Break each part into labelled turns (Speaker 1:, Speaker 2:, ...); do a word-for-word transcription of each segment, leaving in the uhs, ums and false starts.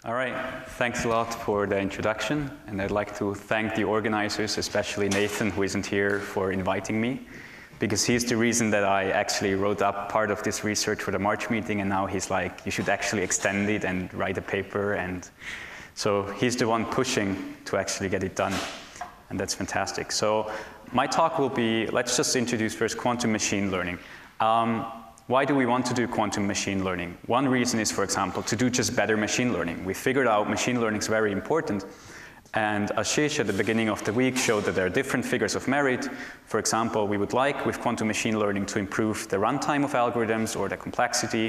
Speaker 1: All right, thanks a lot for the introduction, and I'd like to thank the organizers, especially Nathan, who isn't here, for inviting me, because he's the reason that I actually wrote up part of this research for the March meeting, and now he's like, you should actually extend it and write a paper, and so he's the one pushing to actually get it done, and that's fantastic. So my talk will be, let's just introduce first quantum machine learning. Um, Why do we want to do quantum machine learning? One reason is, for example, to do just better machine learning. We figured out machine learning is very important, and Ashish at the beginning of the week showed that there are different figures of merit. For example, we would like with quantum machine learning to improve the runtime of algorithms or the complexity,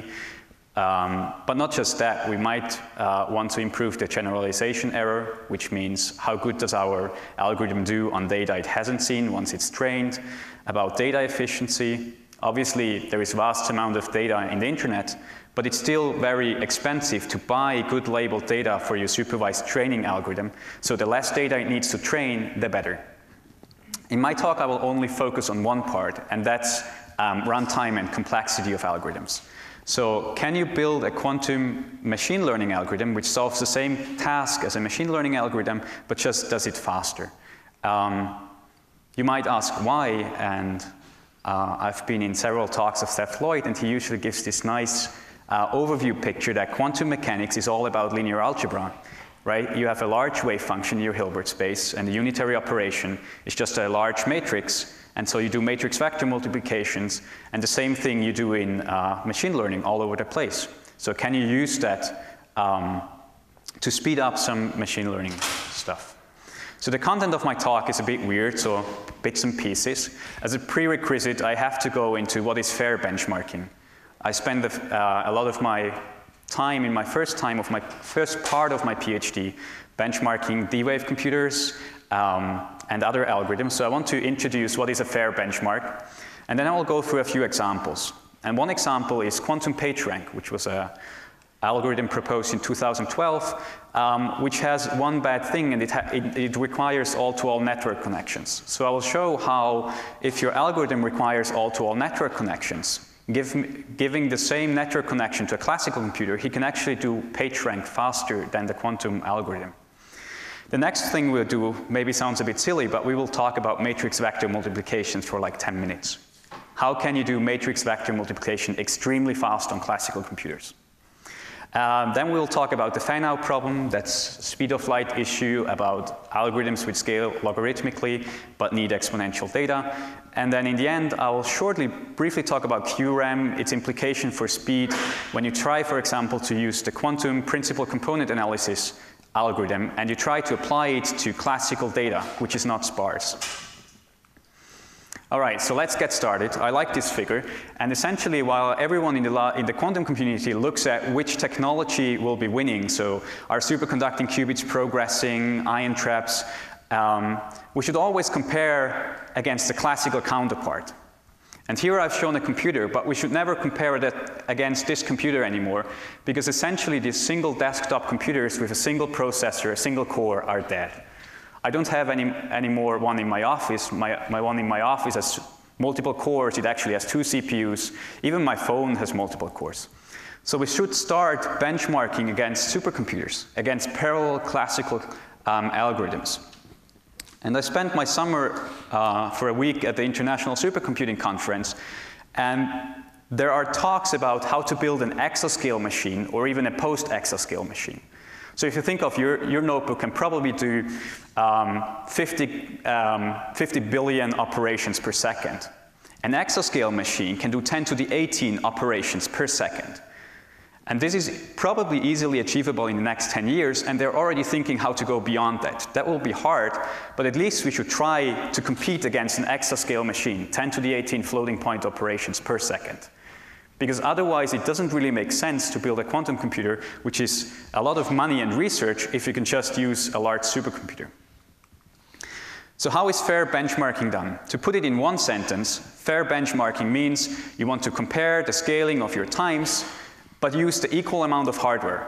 Speaker 1: um, but not just that. We might uh, want to improve the generalization error, which means how good does our algorithm do on data it hasn't seen once it's trained, about data efficiency. Obviously, there is a vast amount of data in the internet, but it's still very expensive to buy good labeled data for your supervised training algorithm. So the less data it needs to train, the better. In my talk, I will only focus on one part, and that's um, runtime and complexity of algorithms. So can you build a quantum machine learning algorithm which solves the same task as a machine learning algorithm, but just does it faster? Um, you might ask why, and Uh, I've been in several talks of Seth Lloyd, and he usually gives this nice uh, overview picture that quantum mechanics is all about linear algebra, right? You have a large wave function in your Hilbert space, and the unitary operation is just a large matrix, and so you do matrix vector multiplications, and the same thing you do in uh, machine learning all over the place. So can you use that um, to speed up some machine learning stuff? So the content of my talk is a bit weird, so bits and pieces. As a prerequisite, I have to go into what is fair benchmarking. I spend uh, a lot of my time in my first time of my first part of my PhD benchmarking D-Wave computers um, and other algorithms. So I want to introduce what is a fair benchmark, and then I will go through a few examples. And one example is quantum PageRank, which was a algorithm proposed in two thousand twelve, um, which has one bad thing, and it, it, it requires all-to-all network connections. So I will show how, if your algorithm requires all-to-all network connections, give, giving the same network connection to a classical computer, he can actually do PageRank faster than the quantum algorithm. The next thing we'll do maybe sounds a bit silly, but we will talk about matrix vector multiplications for like ten minutes. How can you do matrix vector multiplication extremely fast on classical computers? Um, then we'll talk about the fan-out problem, that's speed of light issue, about algorithms which scale logarithmically but need exponential data. And then in the end, I will shortly, briefly talk about Q RAM, its implication for speed when you try, for example, to use the quantum principal component analysis algorithm and you try to apply it to classical data, which is not sparse. All right, so let's get started. I like this figure, and essentially while everyone in the, in the quantum community looks at which technology will be winning, so are superconducting qubits progressing, ion traps, um, we should always compare against the classical counterpart. And here I've shown a computer, but we should never compare that against this computer anymore, because essentially these single desktop computers with a single processor, a single core, are dead. I don't have any, any more one in my office. My, my one in my office has multiple cores. It actually has two C P Us. Even my phone has multiple cores. So we should start benchmarking against supercomputers, against parallel classical um, algorithms. And I spent my summer uh, for a week at the International Supercomputing Conference, and there are talks about how to build an exascale machine or even a post-exascale machine. So if you think of your, your notebook can probably do um, fifty, um, fifty billion operations per second. An exascale machine can do ten to the eighteen operations per second. And this is probably easily achievable in the next ten years, and they're already thinking how to go beyond that. That will be hard, but at least we should try to compete against an exascale machine, ten to the eighteen floating point operations per second. Because otherwise it doesn't really make sense to build a quantum computer, which is a lot of money and research, if you can just use a large supercomputer. So how is fair benchmarking done? To put it in one sentence, fair benchmarking means you want to compare the scaling of your times, but use the equal amount of hardware.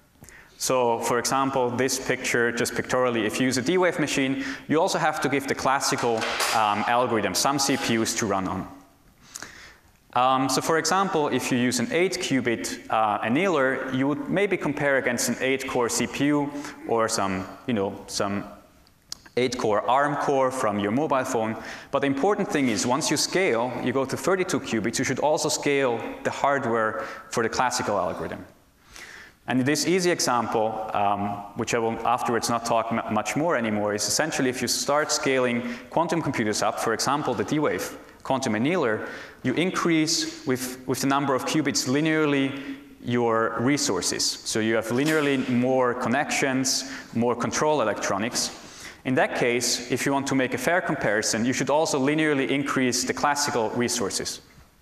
Speaker 1: So for example, this picture, just pictorially, if you use a D-Wave machine, you also have to give the classical um, algorithm some C P Us to run on. Um, so for example, if you use an eight qubit uh, annealer, you would maybe compare against an eight core C P U or some, you know, some eight core ARM core from your mobile phone. But the important thing is, once you scale, you go to thirty-two qubits, you should also scale the hardware for the classical algorithm. And this easy example, um, which I will afterwards not talk much more anymore, is essentially if you start scaling quantum computers up, for example, the D-Wave quantum annealer, you increase with, with the number of qubits linearly your resources. So you have linearly more connections, more control electronics. In that case, if you want to make a fair comparison, you should also linearly increase the classical resources.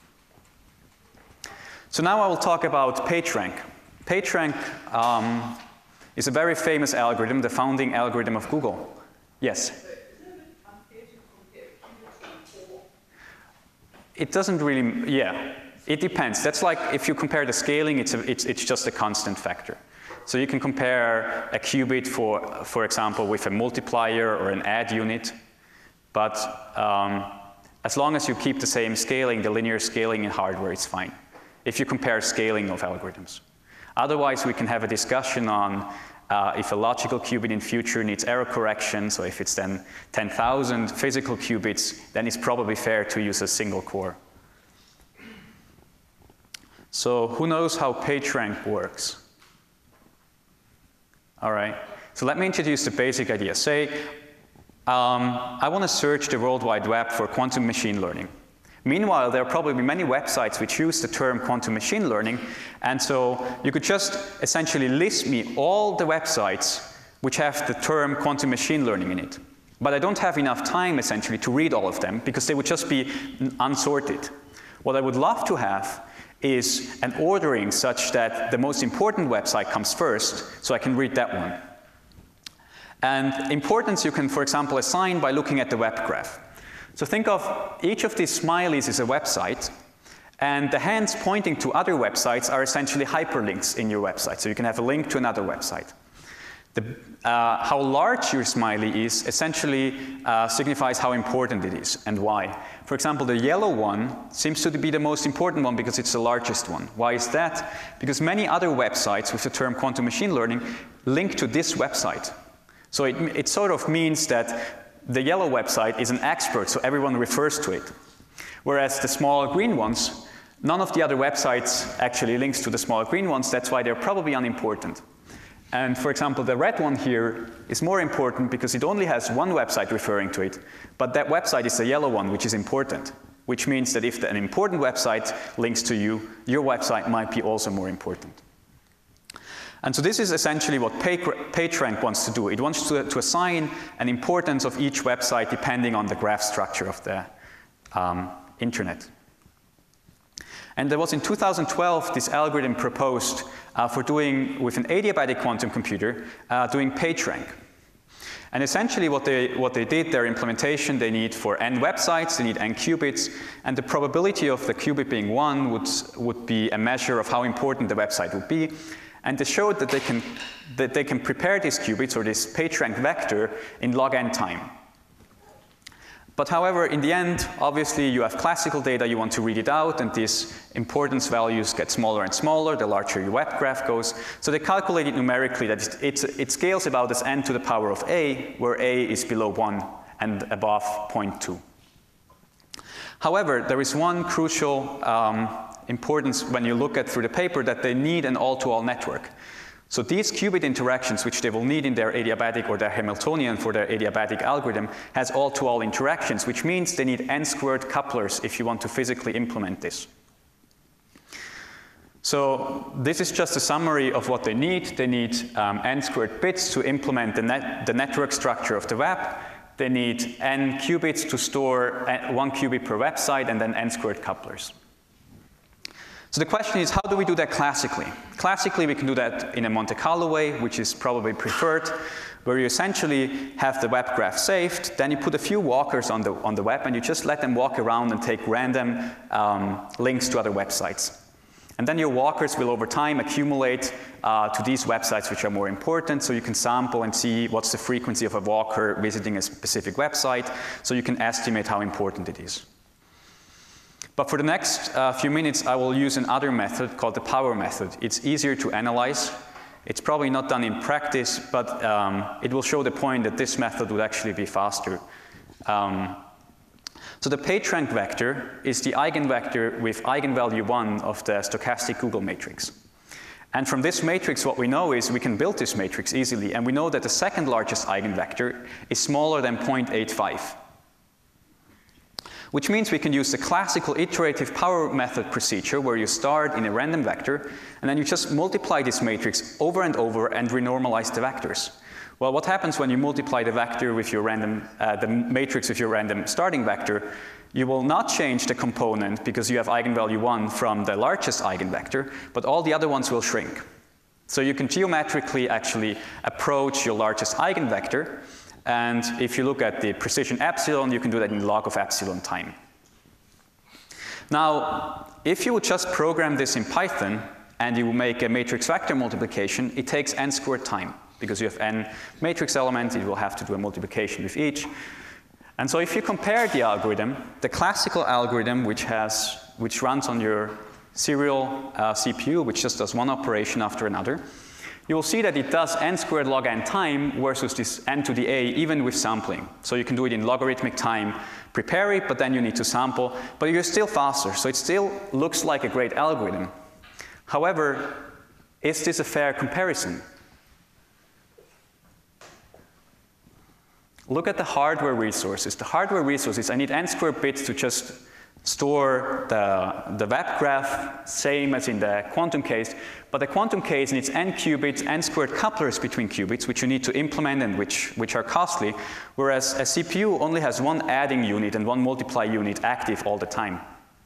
Speaker 1: So now I will talk about PageRank. PageRank um, is a very famous algorithm, the founding algorithm of Google. Yes? It doesn't really, yeah, it depends. That's like if you compare the scaling, it's, a, it's, it's just a constant factor. So you can compare a qubit, for, for example, with a multiplier or an add unit. But um, as long as you keep the same scaling, the linear scaling in hardware, it's fine. If you compare scaling of algorithms. Otherwise, we can have a discussion on uh, if a logical qubit in future needs error correction. So if it's then ten thousand physical qubits, then it's probably fair to use a single core. So who knows how PageRank works? All right, so let me introduce the basic idea. Say, um, I want to search the World Wide Web for quantum machine learning. Meanwhile, there are probably many websites which use the term quantum machine learning, and so you could just essentially list me all the websites which have the term quantum machine learning in it. But I don't have enough time, essentially, to read all of them, because they would just be unsorted. What I would love to have is an ordering such that the most important website comes first, so I can read that one. And importance you can, for example, assign by looking at the web graph. So think of each of these smileys as a website, and the hands pointing to other websites are essentially hyperlinks in your website, so you can have a link to another website. The, uh, how large your smiley is essentially uh, signifies how important it is and why. For example, the yellow one seems to be the most important one because it's the largest one. Why is that? Because many other websites with the term quantum machine learning link to this website. So it, it sort of means that the yellow website is an expert, so everyone refers to it. Whereas the small green ones, none of the other websites actually links to the small green ones, that's why they're probably unimportant. And for example, the red one here is more important because it only has one website referring to it, but that website is the yellow one, which is important, which means that if an important website links to you, your website might be also more important. And so this is essentially what PageRank wants to do. It wants to, to assign an importance of each website depending on the graph structure of the um, internet. And there was in two thousand twelve this algorithm proposed uh, for doing, with an adiabatic quantum computer, uh, doing PageRank. And essentially what they, what they did, their implementation, they need for n websites, they need n qubits, and the probability of the qubit being one would, would be a measure of how important the website would be. And they showed that they can, that they can prepare these qubits, or this PageRank vector, in log n time. But however, in the end, obviously, you have classical data, you want to read it out, and these importance values get smaller and smaller, the larger your web graph goes. So they calculated numerically that it's, it scales about as n to the power of a, where a is below one and above zero point two. However, there is one crucial um, importance when you look at through the paper, that they need an all-to-all network. So these qubit interactions, which they will need in their adiabatic or their Hamiltonian for their adiabatic algorithm, has all-to-all interactions, which means they need n-squared couplers if you want to physically implement this. So this is just a summary of what they need. They need um, n-squared bits to implement the, net, the network structure of the web. They need n qubits to store one qubit per website, and then n-squared couplers. So the question is, how do we do that classically? Classically, we can do that in a Monte Carlo way, which is probably preferred, where you essentially have the web graph saved, then you put a few walkers on the, on the web, and you just let them walk around and take random um, links to other websites. And then your walkers will, over time, accumulate uh, to these websites which are more important, so you can sample and see what's the frequency of a walker visiting a specific website, so you can estimate how important it is. But for the next uh, few minutes, I will use another method called the power method. It's easier to analyze. It's probably not done in practice, but um, it will show the point that this method would actually be faster. Um, so the PageRank vector is the eigenvector with eigenvalue one of the stochastic Google matrix. And from this matrix, what we know is we can build this matrix easily, and we know that the second largest eigenvector is smaller than zero point eight five. Which means we can use the classical iterative power method procedure where you start in a random vector, and then you just multiply this matrix over and over and renormalize the vectors. Well, what happens when you multiply the vector with your random, uh, the matrix with your random starting vector? You will not change the component because you have eigenvalue one from the largest eigenvector, but all the other ones will shrink. So you can geometrically actually approach your largest eigenvector, and if you look at the precision epsilon, you can do that in log of epsilon time. Now, if you would just program this in Python and you make a matrix vector multiplication, it takes n squared time. Because you have n matrix elements, it will have to do a multiplication with each. And so if you compare the algorithm, the classical algorithm which, has, which runs on your serial uh, C P U, which just does one operation after another, you will see that it does n squared log n time versus this n to the a, even with sampling. So you can do it in logarithmic time, prepare it, but then you need to sample, but you're still faster, so it still looks like a great algorithm. However, is this a fair comparison? Look at the hardware resources. The hardware resources, I need n squared bits to just store the, the web graph, same as in the quantum case, but the quantum case needs n qubits, n squared couplers between qubits, which you need to implement and which, which are costly, whereas a C P U only has one adding unit and one multiply unit active all the time.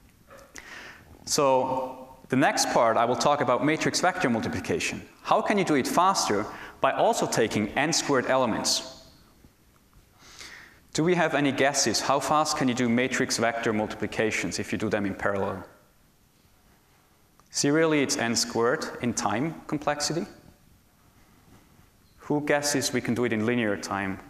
Speaker 1: So the next part, I will talk about matrix vector multiplication. How can you do it faster? By also taking n squared elements. Do we have any guesses? How fast can you do matrix vector multiplications if you do them in parallel? Serially, it's n squared in time complexity. Who guesses we can do it in linear time?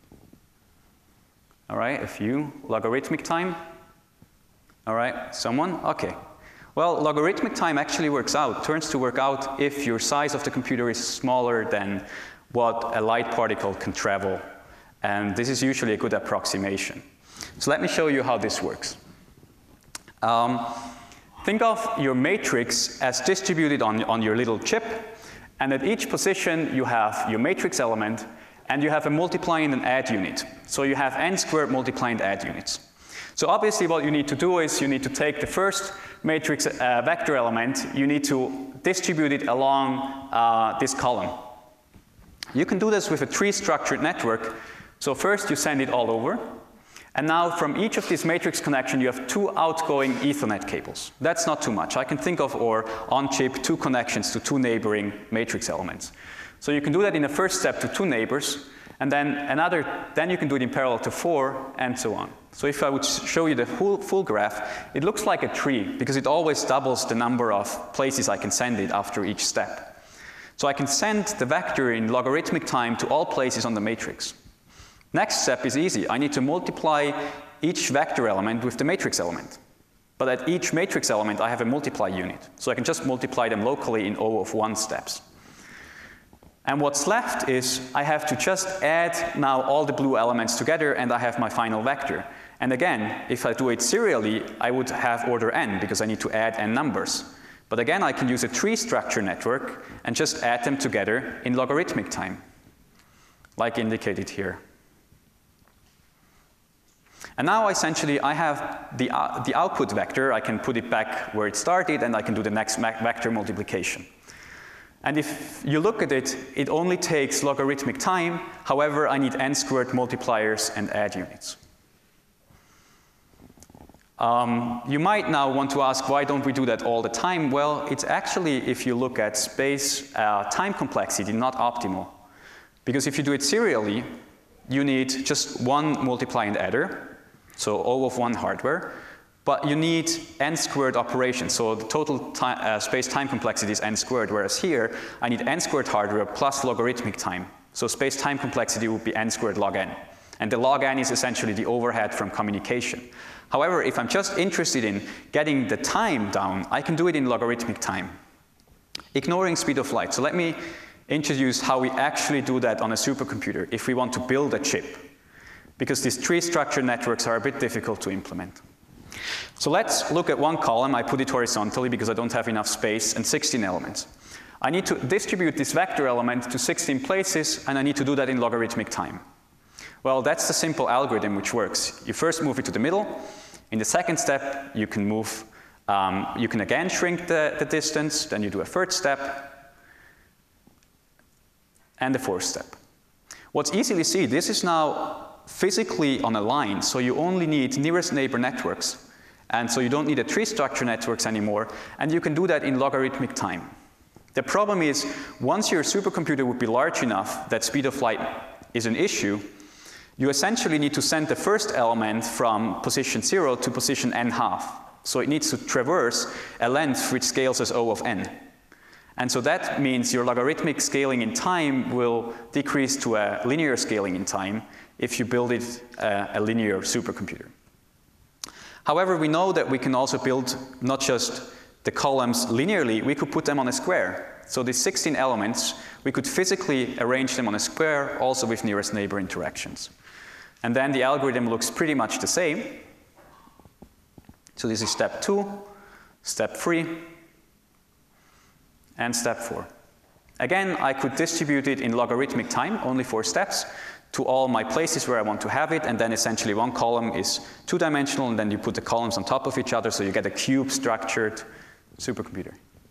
Speaker 1: All right, a few. Logarithmic time? All right, someone? Okay. Well, logarithmic time actually works out, turns to work out if your size of the computer is smaller than what a light particle can travel. And this is usually a good approximation. So let me show you how this works. Um, think of your matrix as distributed on, on your little chip, and at each position you have your matrix element, and you have a multiply and an add unit. So you have n squared multiply and add units. So obviously what you need to do is you need to take the first matrix uh, vector element, you need to distribute it along uh, this column. You can do this with a tree-structured network. So first you send it all over, and now from each of these matrix connections you have two outgoing Ethernet cables. That's not too much. I can think of, or on-chip, two connections to two neighboring matrix elements. So you can do that in the first step to two neighbors, and then another, then you can do it in parallel to four, and so on. So if I would show you the full, full graph, it looks like a tree, because it always doubles the number of places I can send it after each step. So I can send the vector in logarithmic time to all places on the matrix. Next step is easy. I need to multiply each vector element with the matrix element. But at each matrix element, I have a multiply unit. So I can just multiply them locally in O of one steps. And what's left is I have to just add now all the blue elements together, and I have my final vector. And again, if I do it serially, I would have order n, because I need to add n numbers. But again, I can use a tree structure network and just add them together in logarithmic time, like indicated here. And now essentially I have the, uh, the output vector, I can put it back where it started, and I can do the next vector multiplication. And if you look at it, it only takes logarithmic time. However, I need n squared multipliers and add units. Um, you might now want to ask, why don't we do that all the time? Well, it's actually, if you look at space uh, time complexity, not optimal. Because if you do it serially, you need just one multiply and adder, so O of one hardware, but you need n squared operations, so the total time, uh, space-time complexity is n squared, whereas here I need n squared hardware plus logarithmic time. So space-time complexity would be n squared log n. And the log n is essentially the overhead from communication. However, if I'm just interested in getting the time down, I can do it in logarithmic time, ignoring speed of light. So let me introduce how we actually do that on a supercomputer if we want to build a chip, because these tree structure networks are a bit difficult to implement. So let's look at one column. I put it horizontally because I don't have enough space, and sixteen elements. I need to distribute this vector element to sixteen places, and I need to do that in logarithmic time. Well, that's the simple algorithm which works. You first move it to the middle. In the second step, you can move, um, you can again shrink the, the distance, then you do a third step, and the fourth step. What's easily seen, this is now physically on a line, so you only need nearest neighbor networks, and so you don't need a tree structure networks anymore, and you can do that in logarithmic time. The problem is, once your supercomputer would be large enough that speed of light is an issue, you essentially need to send the first element from position zero to position n half. So it needs to traverse a length which scales as O of n. And so that means your logarithmic scaling in time will decrease to a linear scaling in time if you build it uh, a linear supercomputer. However, we know that we can also build not just the columns linearly, we could put them on a square. So these sixteen elements, we could physically arrange them on a square, also with nearest neighbor interactions. And then the algorithm looks pretty much the same. So this is step two, step three, and step four. Again, I could distribute it in logarithmic time, only four steps, to all my places where I want to have it, and then essentially one column is two-dimensional, and then you put the columns on top of each other, so you get a cube-structured supercomputer.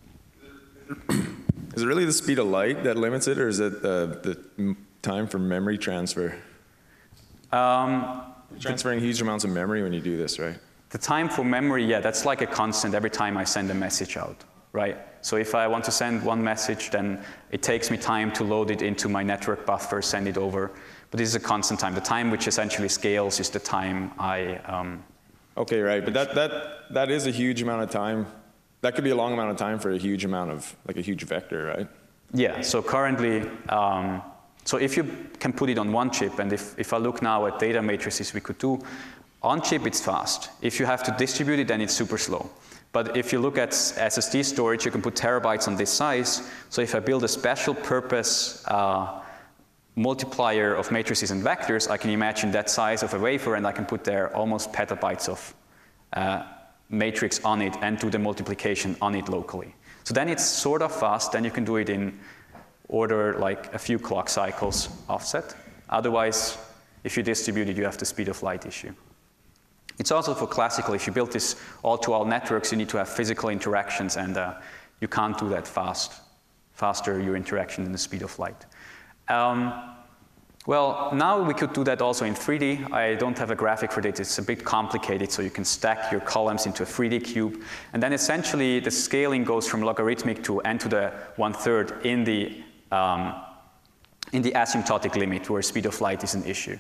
Speaker 2: Is it really the speed of light that limits it, or is it the, the time for memory transfer?
Speaker 1: Um,
Speaker 2: You're transferring huge amounts of memory when you do this, right?
Speaker 1: The time for memory, yeah, that's like a constant every time I send a message out, right? So if I want to send one message, then it takes me time to load it into my network buffer, send it over. But this is a constant time. The time which essentially scales is the time I... Um,
Speaker 2: okay, right, but that, that, that is a huge amount of time. That could be a long amount of time for a huge amount of, like a huge vector, right?
Speaker 1: Yeah, so currently, um, so if you can put it on one chip, and if, if I look now at data matrices we could do, on chip it's fast. If you have to distribute it, then it's super slow. But if you look at S S D storage, you can put terabytes on this size. So if I build a special purpose uh, multiplier of matrices and vectors, I can imagine that size of a wafer, and I can put there almost petabytes of uh, matrix on it and do the multiplication on it locally. So then it's sort of fast, then you can do it in order like a few clock cycles offset. Otherwise, if you distribute it, you have the speed of light issue. It's also for classical, if you build this all-to-all networks, you need to have physical interactions, and uh, you can't do that fast, faster your interaction than the speed of light. Um, well, now we could do that also in three D. I don't have a graphic for that. It's a bit complicated, so you can stack your columns into a three D cube, and then essentially the scaling goes from logarithmic to n to the one-third in the, um, in the asymptotic limit, where speed of light is an issue.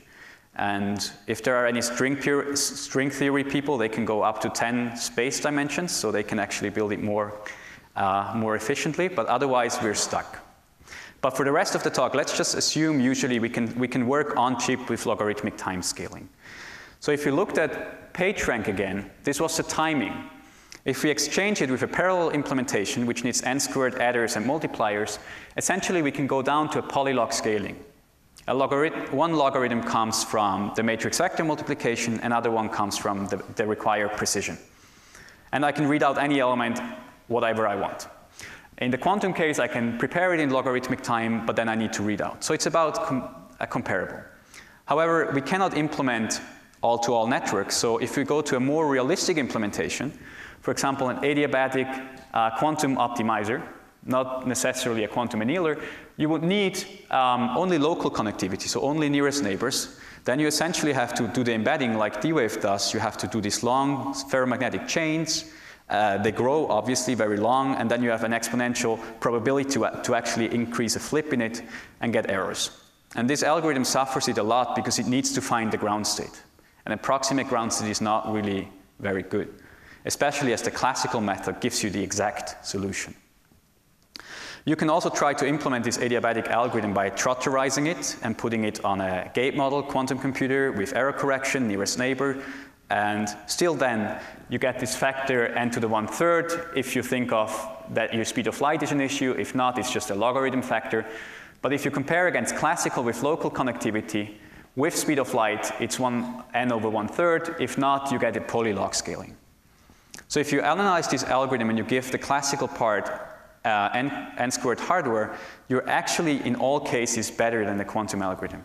Speaker 1: And if there are any string, pure, string theory people, they can go up to ten space dimensions, so they can actually build it more, uh, more efficiently, but otherwise we're stuck. But for the rest of the talk, let's just assume usually we can, we can work on chip with logarithmic time scaling. So if you looked at PageRank again, this was the timing. If we exchange it with a parallel implementation, which needs n squared adders and multipliers, essentially we can go down to a polylog scaling. A logarithm, one logarithm comes from the matrix vector multiplication, another one comes from the, the required precision. And I can read out any element, whatever I want. In the quantum case, I can prepare it in logarithmic time, but then I need to read out. So it's about com a comparable. However, we cannot implement all-to-all networks, so if we go to a more realistic implementation, for example, an adiabatic uh, quantum optimizer, not necessarily a quantum annealer, you would need um, only local connectivity, so only nearest neighbors. Then you essentially have to do the embedding like D-Wave does. You have to do these long ferromagnetic chains. Uh, they grow, obviously, very long, and then you have an exponential probability to, uh, to actually increase a flip in it and get errors. And this algorithm suffers it a lot because it needs to find the ground state. An approximate ground state is not really very good, especially as the classical method gives you the exact solution. You can also try to implement this adiabatic algorithm by trotterizing it and putting it on a gate model quantum computer with error correction, nearest neighbor, and still then you get this factor n to the one third if you think of that your speed of light is an issue. If not, it's just a logarithm factor. But if you compare against classical with local connectivity, with speed of light, it's one n over one third. If not, you get a polylog scaling. So if you analyze this algorithm and you give the classical part uh, n, n squared hardware, you're actually in all cases better than the quantum algorithm.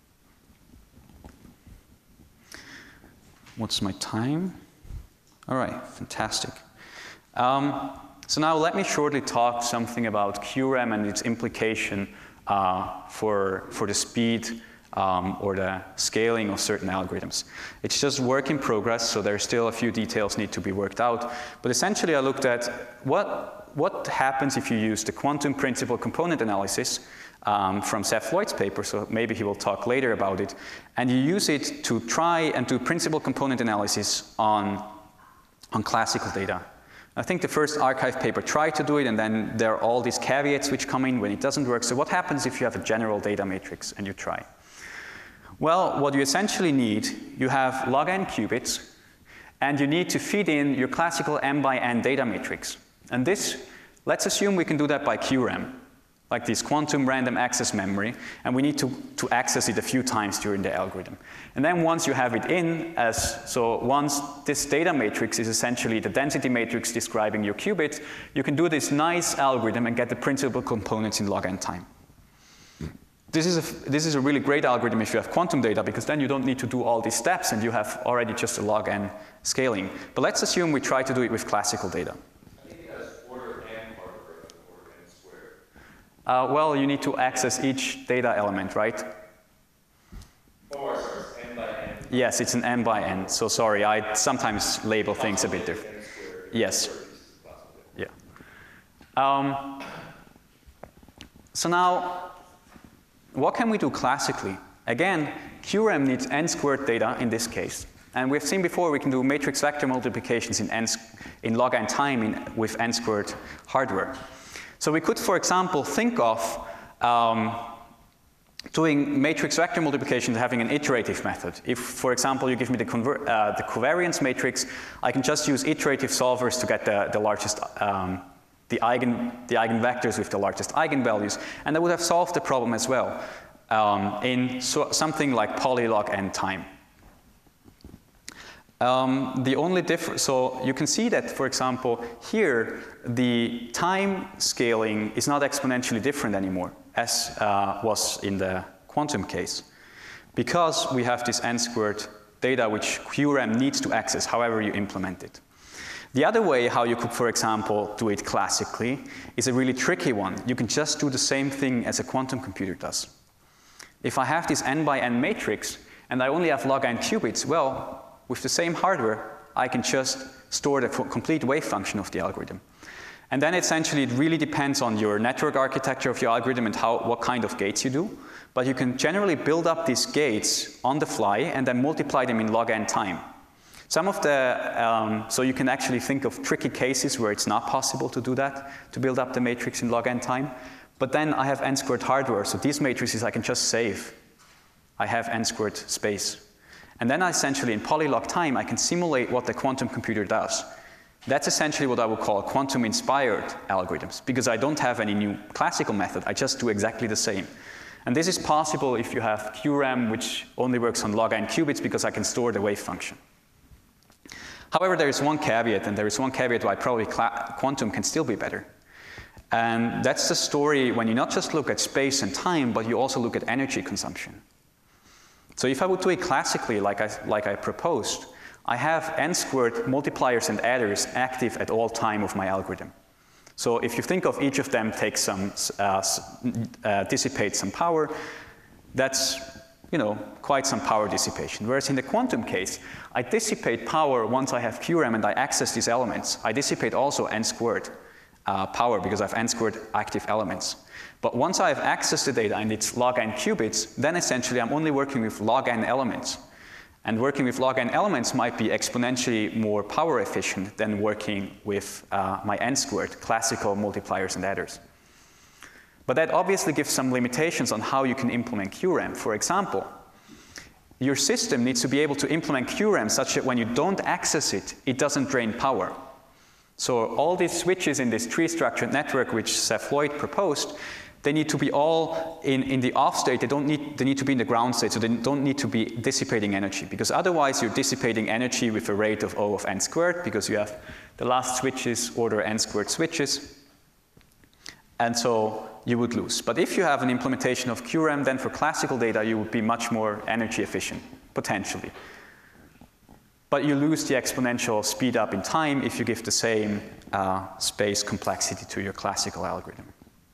Speaker 1: What's my time? All right, fantastic. Um, so now let me shortly talk something about Q R A M and its implication uh, for, for the speed um, or the scaling of certain algorithms. It's just work in progress, so there's still a few details need to be worked out. But essentially I looked at what, what happens if you use the quantum principal component analysis Um, from Seth Lloyd's paper, so maybe he will talk later about it, and you use it to try and do principal component analysis on, on classical data. I think the first arXiv paper tried to do it, and then there are all these caveats which come in when it doesn't work. So what happens if you have a general data matrix and you try? Well, what you essentially need, you have log n qubits, and you need to feed in your classical m by n data matrix. And this, let's assume we can do that by Q R A M. Like this quantum random access memory, and we need to, to access it a few times during the algorithm. And then once you have it in, as so once this data matrix is essentially the density matrix describing your qubits, you can do this nice algorithm and get the principal components in log n time. This is, a, this is a really great algorithm if you have quantum data, because then you don't need to do all these steps and you have already just a log n scaling. But let's assume we try to do it with classical data. Uh, well, you need to access each data element, right?
Speaker 3: Oh, sorry, it's n by n.
Speaker 1: Yes, it's an n by n. So sorry, I sometimes label things a bit different. Yes. Yeah. Um, so now, what can we do classically? Again, Q R A M needs n squared data in this case. And we've seen before we can do matrix vector multiplications in, n, in log n time in, with n squared hardware. So we could, for example, think of um, doing matrix vector multiplication having an iterative method. If, for example, you give me the, conver uh, the covariance matrix, I can just use iterative solvers to get the, the largest, um, the, eigen, the eigenvectors with the largest eigenvalues, and that would have solved the problem as well um, in so something like polylog n time. Um, the only difference, so you can see that, for example, here the time scaling is not exponentially different anymore, as uh, was in the quantum case, because we have this n squared data which Q R A M needs to access, however you implement it. The other way how you could, for example, do it classically is a really tricky one. You can just do the same thing as a quantum computer does. If I have this n by n matrix and I only have log n qubits, well, with the same hardware, I can just store the complete wave function of the algorithm. And then essentially it really depends on your network architecture of your algorithm and how, what kind of gates you do. But you can generally build up these gates on the fly and then multiply them in log n time. Some of the, um, so you can actually think of tricky cases where it's not possible to do that, to build up the matrix in log n time. But then I have n squared hardware, so these matrices I can just save. I have n squared space. And then essentially in polylog time, I can simulate what the quantum computer does. That's essentially what I would call quantum-inspired algorithms, because I don't have any new classical method. I just do exactly the same. And this is possible if you have Q R A M, which only works on log n qubits, because I can store the wave function. However, there is one caveat, and there is one caveat why probably quantum can still be better. And that's the story when you not just look at space and time, but you also look at energy consumption. So if I would do it classically, like I, like I proposed, I have n squared multipliers and adders active at all time of my algorithm. So if you think of each of them take some, uh, uh, dissipate some power, that's, you know, quite some power dissipation. Whereas in the quantum case, I dissipate power once I have Q R A M and I access these elements. I dissipate also n squared uh, power because I have n squared active elements. But once I have access to data and it's log n qubits, then essentially I'm only working with log n elements. And working with log n elements might be exponentially more power efficient than working with uh, my n squared classical multipliers and adders. But that obviously gives some limitations on how you can implement Q RAM. For example, your system needs to be able to implement Q RAM such that when you don't access it, it doesn't drain power. So all these switches in this tree-structured network which Seth Lloyd proposed, they need to be all in, in the off state. They don't need, they need to be in the ground state, so they don't need to be dissipating energy, because otherwise you're dissipating energy with a rate of O of n squared, because you have the last switches order n squared switches, and so you would lose. But if you have an implementation of Q RAM, then for classical data you would be much more energy efficient, potentially. But you lose the exponential speed up in time if you give the same uh, space complexity to your classical algorithm.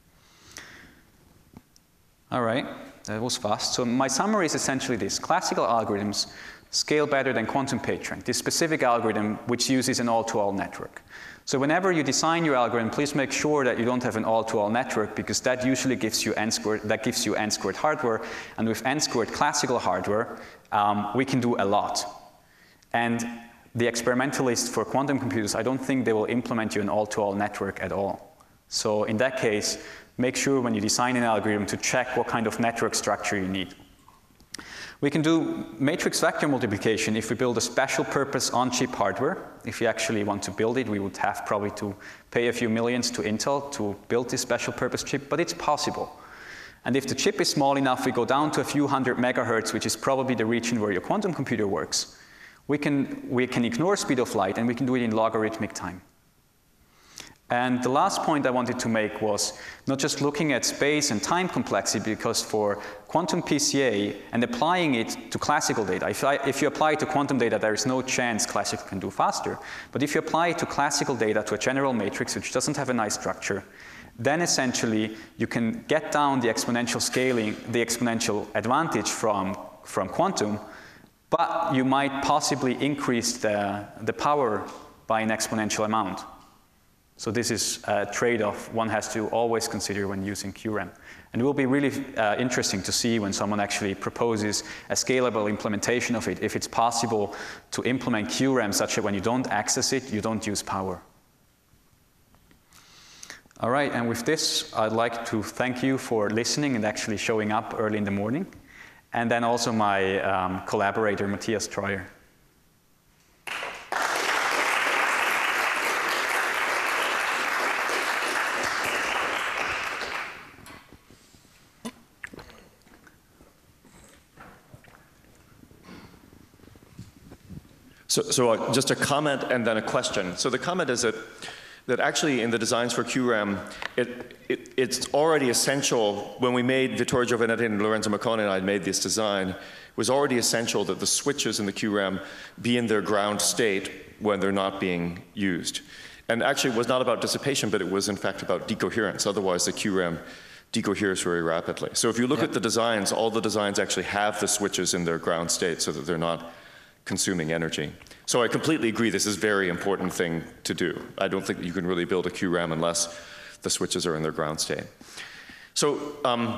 Speaker 1: All right, that was fast. So my summary is essentially this. Classical algorithms scale better than quantum PageRank, this specific algorithm which uses an all-to-all network. So whenever you design your algorithm, please make sure that you don't have an all-to-all network, because that usually gives you n squared, that gives you n squared hardware, and with n squared classical hardware, um, we can do a lot. And the experimentalists for quantum computers, I don't think they will implement you an all-to-all network at all. So in that case, make sure when you design an algorithm to check what kind of network structure you need. We can do matrix vector multiplication if we build a special purpose on-chip hardware. If you actually want to build it, we would have probably to pay a few millions to Intel to build this special purpose chip, but it's possible. And if the chip is small enough, we go down to a few hundred megahertz, which is probably the region where your quantum computer works. We can, we can ignore speed of light, and we can do it in logarithmic time. And the last point I wanted to make was not just looking at space and time complexity, because for quantum P C A and applying it to classical data, if, I, if you apply it to quantum data, there is no chance classical can do faster. But if you apply it to classical data, to a general matrix which doesn't have a nice structure, then essentially you can get down the exponential scaling, the exponential advantage from, from quantum, but you might possibly increase the, the power by an exponential amount. So this is a trade-off one has to always consider when using Q RAM. And it will be really uh, interesting to see when someone actually proposes a scalable implementation of it, if it's possible to implement Q RAM such that when you don't access it, you don't use power. All right, and with this, I'd like to thank you for listening and actually showing up early in the morning. And then also my um, collaborator, Matthias Treuer.
Speaker 4: So, so uh, just a comment and then a question. So the comment is that, that actually in the designs for Q RAM, it, it, it's already essential, when we made, Vittorio Giovanetti and Lorenzo Maccone and I made this design, it was already essential that the switches in the Q RAM be in their ground state when they're not being used. And actually it was not about dissipation, but it was in fact about decoherence. Otherwise the Q RAM decoheres very rapidly. So if you look yeah. at the designs, all the designs actually have the switches in their ground state so that they're not consuming energy. So I completely agree this is a very important thing to do. I don't think that you can really build a Q RAM unless the switches are in their ground state. So um,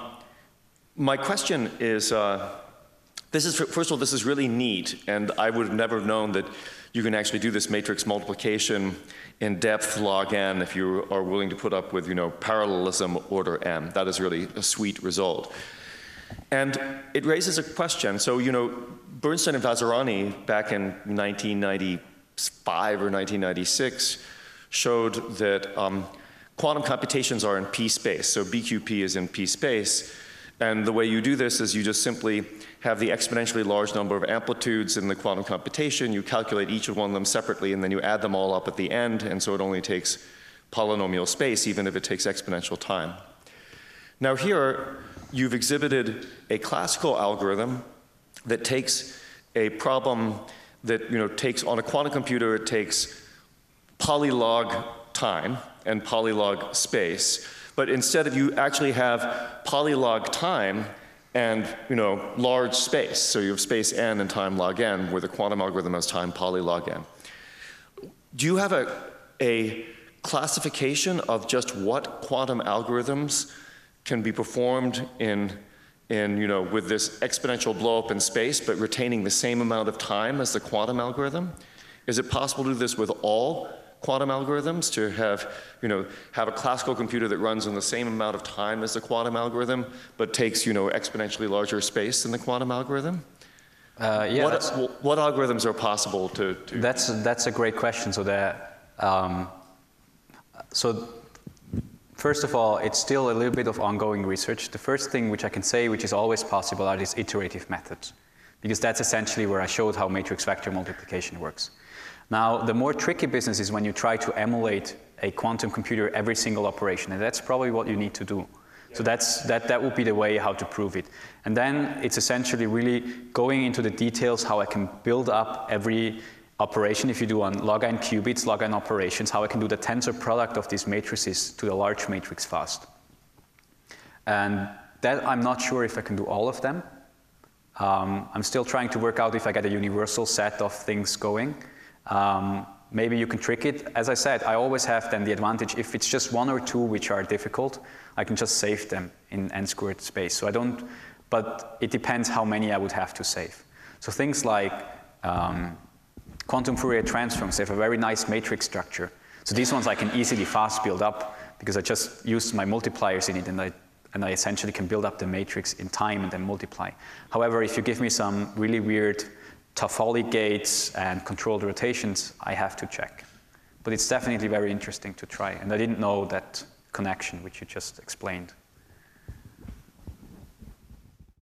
Speaker 4: my question is, uh, this is, first of all, this is really neat, and I would have never known that you can actually do this matrix multiplication in depth log n if you are willing to put up with, you know, parallelism order m. That is really a sweet result. And it raises a question. So, you know, Bernstein and Vazirani back in nineteen ninety-five or nineteen ninety-six showed that um, quantum computations are in p space. So B Q P is in p space. And the way you do this is you just simply have the exponentially large number of amplitudes in the quantum computation. You calculate each of one of them separately, and then you add them all up at the end. And so it only takes polynomial space, even if it takes exponential time. Now here, you've exhibited a classical algorithm that takes a problem that, you know, takes, on a quantum computer, it takes polylog time and polylog space. But instead of, you actually have polylog time and, you know, large space. So you have space n and time log n, where the quantum algorithm has time polylog n. Do you have a, a classification of just what quantum algorithms can be performed in, in, you know, with this exponential blow up in space, but retaining the same amount of time as the quantum algorithm? Is it possible to do this with all quantum algorithms to have, you know, have a classical computer that runs in the same amount of time as the quantum algorithm, but takes, you know, exponentially larger space than the quantum algorithm?
Speaker 1: Uh, yeah,
Speaker 4: what, what algorithms are possible to, to?
Speaker 1: That's, that's a great question. So, that, um, so first of all, it's still a little bit of ongoing research. The first thing which I can say, which is always possible, are these iterative methods, because that's essentially where I showed how matrix vector multiplication works. Now, the more tricky business is when you try to emulate a quantum computer every single operation, and that's probably what you need to do. So that's, that, that would be the way how to prove it. And then it's essentially really going into the details how I can build up every operation. If you do on log n qubits, log n operations, how I can do the tensor product of these matrices to the large matrix fast. And that I'm not sure if I can do all of them. Um, I'm still trying to work out if I get a universal set of things going. Um, maybe you can trick it. As I said, I always have then the advantage, if it's just one or two which are difficult, I can just save them in n squared space. So I don't, but it depends how many I would have to save. So things like um, quantum Fourier transforms, they have a very nice matrix structure. So these ones I can easily fast build up because I just use my multipliers in it, and I, and I essentially can build up the matrix in time and then multiply. However, if you give me some really weird Toffoli gates and controlled rotations, I have to check. But it's definitely very interesting to try. And I didn't know that connection which you just explained.